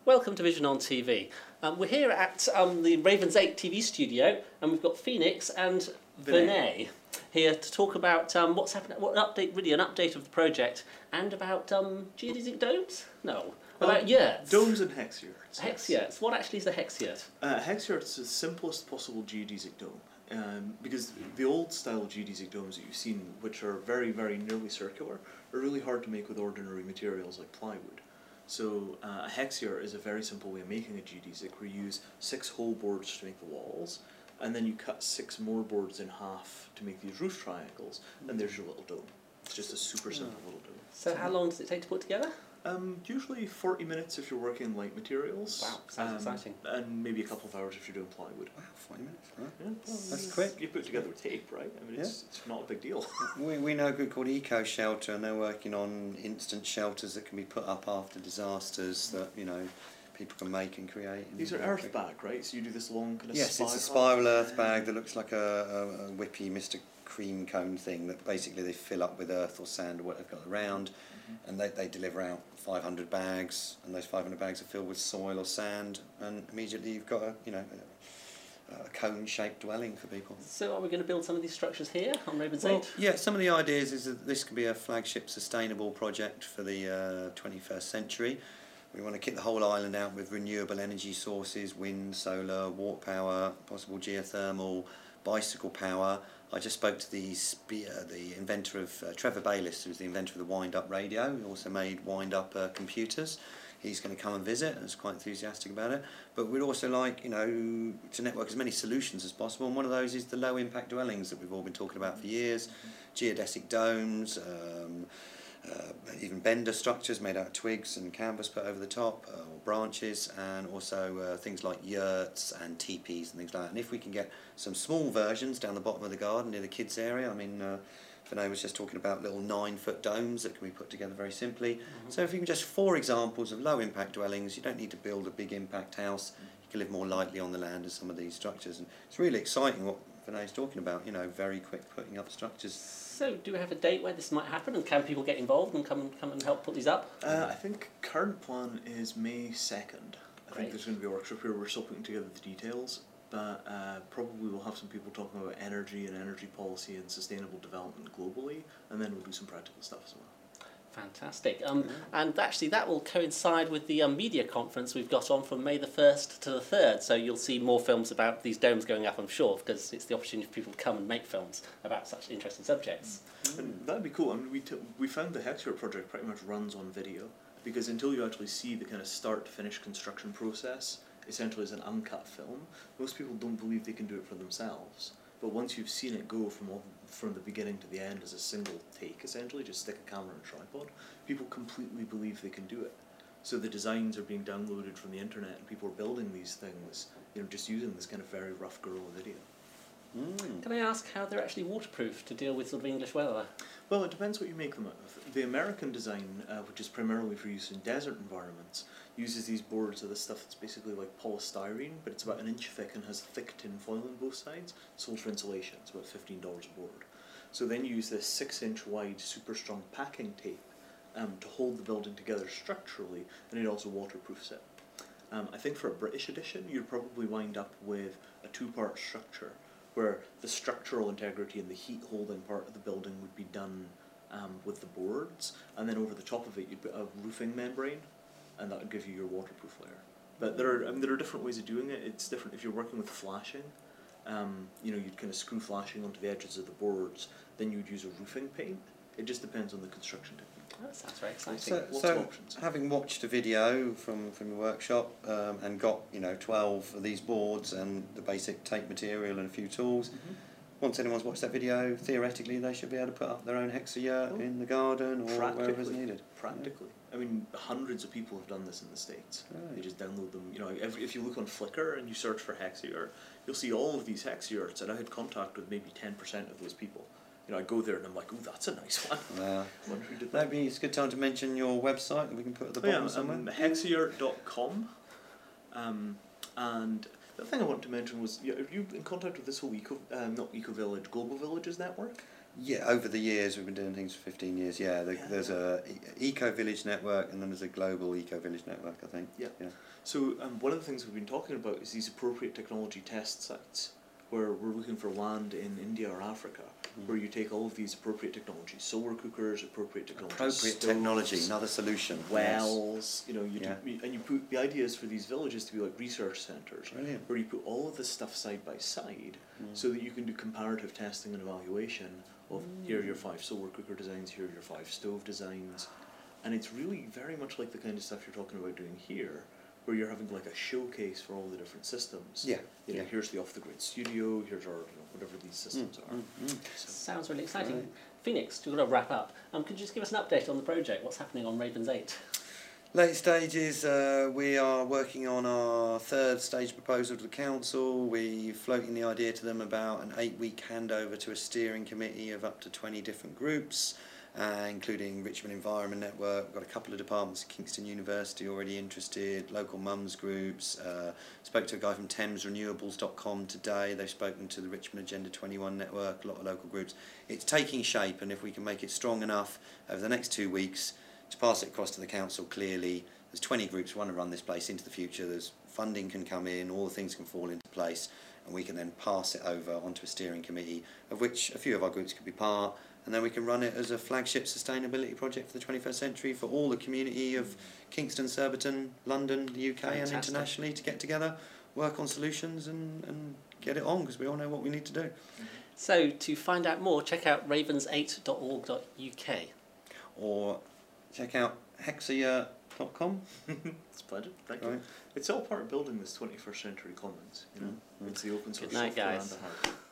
welcome to Vision on TV. We're here at the Ravens 8 TV studio, and we've got Phoenix and Vinay here to talk about what's happening, an update of the project, and about geodesic domes? No, about yurts. Domes and hex yurts. Hex yurts. What actually is a hex yurt? Hex yurt is the simplest possible geodesic dome. Because the old style geodesic domes that you've seen, which are very, very nearly circular, are really hard to make with ordinary materials like plywood. So a hex yurt is a very simple way of making a geodesic, where you use 6 whole boards to make the walls, and then you cut 6 more boards in half to make these roof triangles, and there's your little dome. It's just a super simple little dome. So how long does it take to put together? Usually 40 minutes if you're working in light materials. Wow, sounds exciting. And maybe a couple of hours if you're doing plywood. Wow, 40 minutes, right? Yeah, well, That's quick. You put it together with tape, right? I mean, it's not a big deal. We know a group called Eco Shelter, and they're working on instant shelters that can be put up after disasters that, you know, people can make and create. These are earth bag, right? So you do this long kind of Yes, it's a spiral earth bag that looks like a whippy Mr. Cream cone thing that basically they fill up with earth or sand or what they've got around, and they deliver out 500 bags, and those 500 bags are filled with soil or sand, and immediately you've got a cone-shaped dwelling for people. So are we going to build some of these structures here on Ravens 8? Well, yeah, some of the ideas is that this could be a flagship sustainable project for the 21st century. We want to kit the whole island out with renewable energy sources, wind, solar, water power, possible geothermal, bicycle power. I just spoke to the inventor of, Trevor Bayliss, who's the inventor of the wind-up radio. He also made wind-up computers. He's going to come and visit and is quite enthusiastic about it. But we'd also like, you know, to network as many solutions as possible, and one of those is the low-impact dwellings that we've all been talking about for years, geodesic domes, even bender structures made out of twigs and canvas put over the top, or branches, and also things like yurts and teepees and things like that. And if we can get some small versions down the bottom of the garden near the kids area, I mean, Vinay was just talking about little 9-foot domes that can be put together very simply. So if you can just 4 examples of low impact dwellings, you don't need to build a big impact house, you can live more lightly on the land as some of these structures. And it's really exciting what Vinay's talking about, you know, very quick putting up structures. So do we have a date where this might happen, and can people get involved and come and help put these up? I think current plan is May 2nd. I think there's going to be a workshop here. We're still putting together the details, but probably we'll have some people talking about energy and energy policy and sustainable development globally, and then we'll do some practical stuff as well. Fantastic. And actually that will coincide with the media conference we've got on from May the 1st to the 3rd, so you'll see more films about these domes going up, I'm sure, because it's the opportunity for people to come and make films about such interesting subjects. And that'd be cool. I mean, we found the Hex Yurt project pretty much runs on video, because until you actually see the kind of start to finish construction process, essentially as an uncut film, most people don't believe they can do it for themselves. But once you've seen it go from the beginning to the end as a single take, essentially, just stick a camera and a tripod, people completely believe they can do it. So the designs are being downloaded from the internet, and people are building these things, you know, just using this kind of very rough guerrilla video. Can I ask how they're actually waterproof to deal with sort of English weather? Well, it depends what you make them out of. The American design, which is primarily for use in desert environments, uses these boards of this stuff that's basically like polystyrene, but it's about 1 inch thick and has thick tin foil on both sides, sold for insulation. It's about $15 a board. So then you use this 6-inch wide super strong packing tape to hold the building together structurally, and it also waterproofs it. I think for a British edition, you'd probably wind up with a 2-part structure, where the structural integrity and the heat holding part of the building would be done with the boards, and then over the top of it you'd put a roofing membrane, and that would give you your waterproof layer. But there are different ways of doing it. It's different if you're working with flashing. You know, you'd kind of screw flashing onto the edges of the boards, then you'd use a roofing paint. It just depends on the construction technique. That sounds very exciting. So having watched a video from your workshop and got, you know, 12 of these boards and the basic tape material and a few tools, once anyone's watched that video, theoretically they should be able to put up their own hex yurt in the garden or wherever's needed. Practically. I mean, hundreds of people have done this in the States. Right. They just download them. You know, if you look on Flickr and you search for hex yurt, you'll see all of these hex yurts, and I had contact with maybe 10% of those people. You know, I go there and I'm like, ooh, that's a nice one. Yeah. I wonder who did that. Maybe it's a good time to mention your website that we can put at the bottom somewhere. Hexyurt.com. And the thing I wanted to mention was, are you in contact with this whole Eco Village, Global Villages network? Yeah, over the years we've been doing things for 15 years. Yeah, there's a Eco Village network, and then there's a global Eco Village network, I think. Yeah. So one of the things we've been talking about is these appropriate technology test sites, where we're looking for land in India or Africa, where you take all of these appropriate technologies, solar cookers, appropriate technology, Appropriate technology, another solution. wells, you know, and you put the ideas for these villages to be like research centres, Brilliant. where you put all of this stuff side by side, so that you can do comparative testing and evaluation of here are your 5 solar cooker designs, here are your 5 stove designs, and it's really very much like the kind of stuff you're talking about doing here, where you're having like a showcase for all the different systems. Yeah. You know, here's the off-the-grid studio, here's our, you know, whatever these systems are. So, Sounds really exciting. Right. Phoenix, we've got to wrap up. Could you just give us an update on the project? What's happening on Ravens 8? Late stages, we are working on our 3rd stage proposal to the council. We're floating the idea to them about an 8-week handover to a steering committee of up to 20 different groups, including Richmond Environment Network. We've got a couple of departments at Kingston University already interested, local mums groups. Spoke to a guy from ThamesRenewables.com today. They've spoken to the Richmond Agenda 21 network, a lot of local groups. It's taking shape, and if we can make it strong enough over the next 2 weeks to pass it across to the council clearly, there's 20 groups who want to run this place into the future. There's funding can come in, all the things can fall into place, and we can then pass it over onto a steering committee, of which a few of our groups could be part, and then we can run it as a flagship sustainability project for the 21st century for all the community of Kingston, Surbiton, London, the UK and internationally to get together, work on solutions and get it on, because we all know what we need to do. So to find out more, check out ravens8.org.uk. Or check out hexayear.com. it's splendid, thank Right. you. It's all part of building this 21st century commons, you know. It's the open source Good night, software guys. and the hardware.